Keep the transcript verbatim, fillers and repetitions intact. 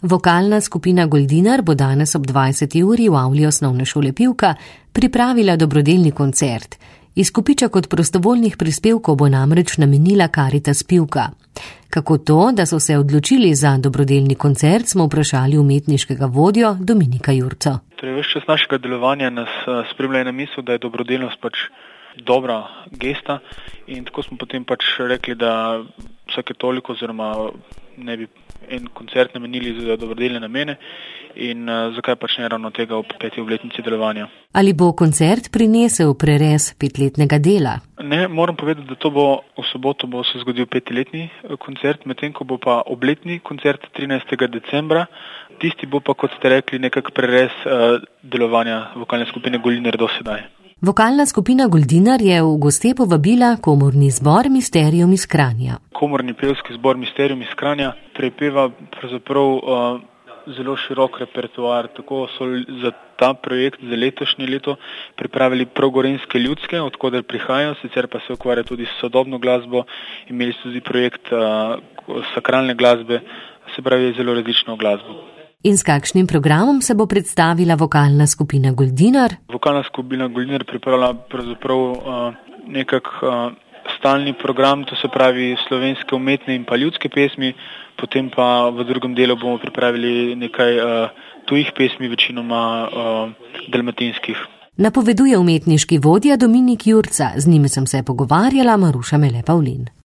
Vokalna skupina Goldinar bo danes ob dvajseti uri v avli osnovne šole Pivka pripravila dobrodelni koncert. Izkupiček od prostovoljnih prispevkov bo namreč namenila Karitas Pivka. Kako to, da so se odločili za dobrodelni koncert, smo vprašali umetniškega vodjo Dominika Jurco. Torej, ves čas našega delovanja nas spremlja ena misel, da je dobrodelnost pač dobra gesta in tako smo potem pač rekli, da vsake toliko oziroma ne bi en koncert namenili za dobrodelne namene in uh, zakaj pač ne ravno tega ob peti obletnici delovanja. Ali bo koncert prinesel prerez petletnega dela? Ne, moram povedati, da to bo v soboto bo se zgodil petiletni koncert, medtem ko bo pa obletni koncert trinajstega decembra. Tisti bo pa, kot ste rekli, nekak prerez uh, delovanja vokalne skupine Goldinar do sedaj. Vokalna skupina Goldinar je v goste povabila komorni zbor Mysterium iz Kranja. Komorni pevski zbor Mysterium iz Kranja prepeva pravzaprav uh, zelo širok repertoar. Tako so za ta projekt za letošnje leto pripravili prav gorenjske ljudske, odkoder prihajajo, sicer pa se ukvarja tudi s sodobno glasbo. Imeli so tudi projekt uh, sakralne glasbe, se pravi zelo različno glasbo. In s kakšnim programom se bo predstavila vokalna skupina Goldinar? Vokalna skupina Goldinar pripravlja pravzaprav uh, nekak uh, stalni program, to se pravi slovenske umetne in pa ljudske pesmi, potem pa v drugem delu bomo pripravili nekaj uh, tujih pesmi, večinoma uh, dalmatinskih. Napoveduje umetniški vodja Dominik Jurca, z njimi sem se pogovarjala Maruša Mele Pavlin.